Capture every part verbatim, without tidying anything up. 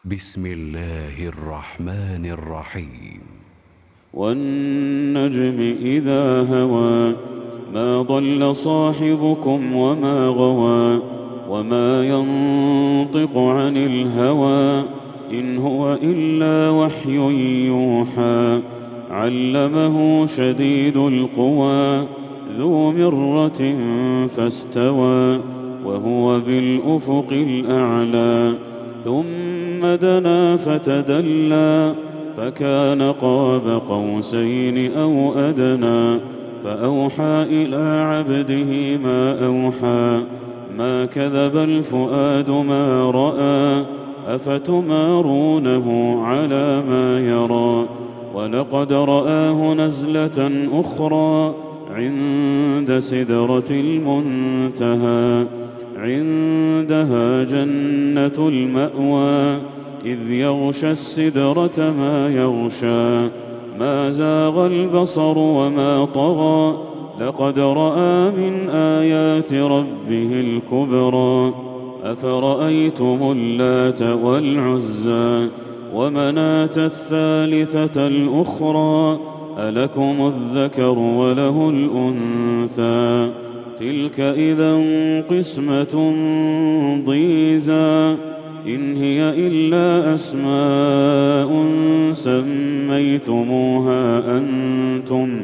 بسم الله الرحمن الرحيم. والنجم إذا هوى ما ضل صاحبكم وما غوى وما ينطق عن الهوى إن هو إلا وحي يوحى علمه شديد القوى ذو مرة فاستوى وهو بالأفق الأعلى ثم دنا فتدلى فكان قاب قوسين أو أدنى فأوحى إلى عبده ما أوحى ما كذب الفؤاد ما رأى أفتمارونه على ما يرى ولقد رآه نزلة أخرى عند سدرة المنتهى عندها جنة المأوى إذ يغشى السدرة ما يغشى ما زاغ البصر وما طغى لقد رأى من آيات ربه الكبرى أفرأيتم اللات والعزى ومناة الثالثة الأخرى ألكم الذكر وله الأنثى تلك إذا قسمة ضيزى إن هي إلا أسماء سميتموها أنتم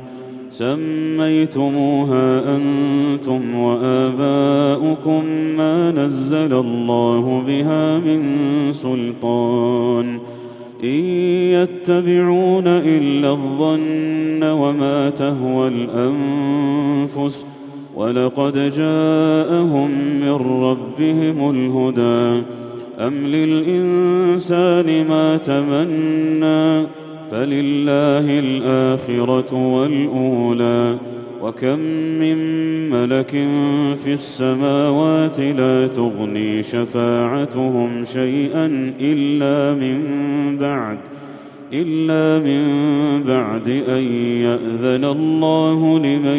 سميتموها أنتم وآباؤكم ما نزل الله بها من سلطان إن يتبعون إلا الظن وما تهوى الأنفس ولقد جاءهم من ربهم الهدى أم للإنسان ما تمنى فلله الآخرة والأولى وكم من ملك في السماوات لا تغني شفاعتهم شيئا إلا من بعد إلا من بعد أن يأذن الله لمن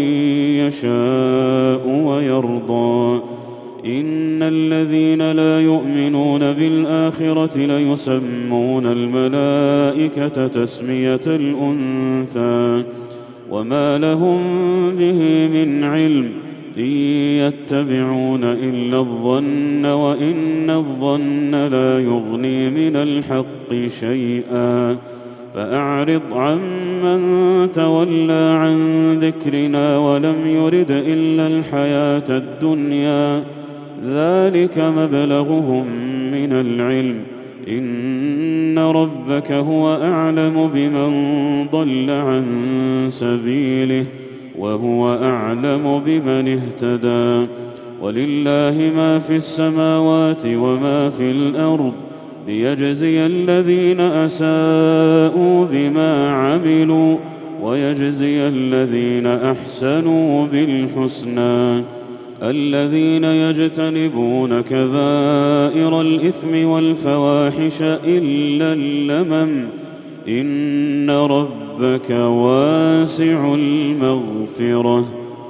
يشاء ويرضى إن الذين لا يؤمنون بالآخرة ليسمون الملائكة تسمية الأنثى وما لهم به من علم إن يتبعون إلا الظن وإن الظن لا يغني من الحق شيئا فأعرض عمن تولى عن ذكرنا ولم يرد إلا الحياة الدنيا ذلك مبلغهم من العلم إن ربك هو أعلم بمن ضل عن سبيله وهو أعلم بمن اهتدى ولله ما في السماوات وما في الأرض ليجزي الذين أساءوا بما عملوا ويجزي الذين أحسنوا بالحسنى الذين يجتنبون كبائر الإثم والفواحش إلا اللمم إن ربك واسع المغفرة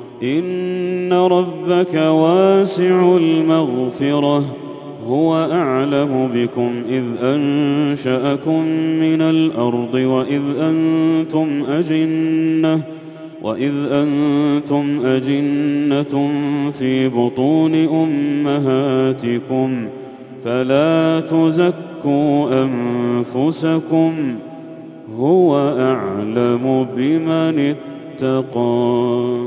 إن ربك واسع المغفرة هو أعلم بكم إذ أنشأكم من الأرض وإذ أنتم أجنة وإذ أنتم أجنة في بطون أمهاتكم فلا تزكوا أنفسكم هو أعلم بمن اتقى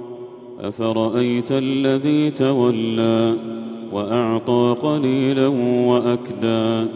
أفرأيت الذي تولى وأعطى قليلا وأكدى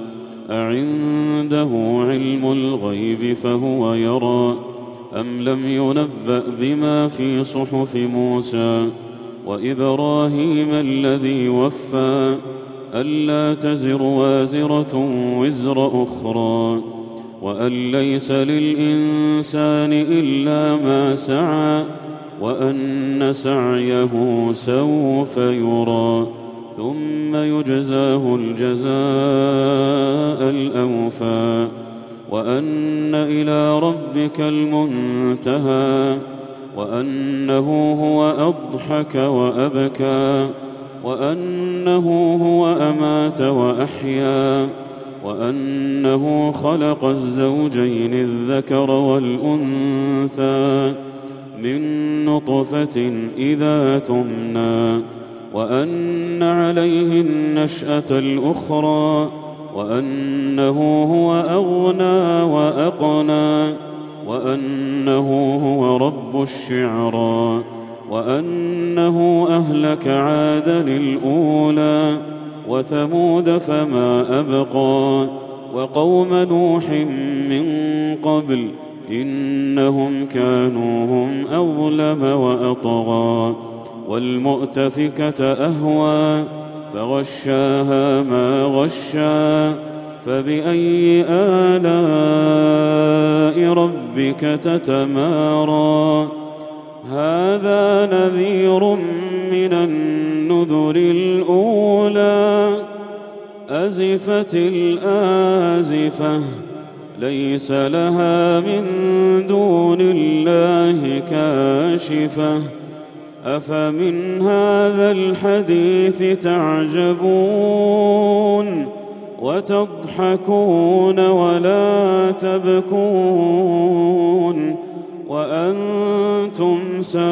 أعنده علم الغيب فهو يرى أم لم ينبأ بما في صحف موسى وإبراهيم الذي وفى ألا تزر وازرة وزر أخرى وأن ليس للإنسان إلا ما سعى وأن سعيه سوف يرى ثم يجزاه الجزاء الأوفى وأن إلى ربك المنتهى وأنه هو أضحك وأبكى وأنه هو أمات وأحيا وأنه خلق الزوجين الذكر والأنثى من نطفة إذا تمنى وأن عليه النشأة الأخرى وأنه هو أغنى وأقنى وأنه هو رب الشعرى وأنه أهلك عادا الأولى وثمود فما أبقى وقوم نوح من قبل إنهم كانوا هم أظلم وأطغى والمؤتفكة أهوى فغشاها ما غشى فبأي آلاء ربك تتمارى هذا نذير من النذر الأولى أزفت الآزفة ليس لها من دون الله كاشفة أفمن هذا الحديث تعجبون وتضحكون ولا تبكون وأنتم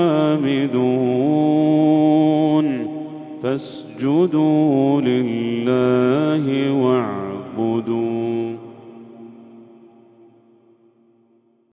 سامدون فاسجدوا لله واعبدوا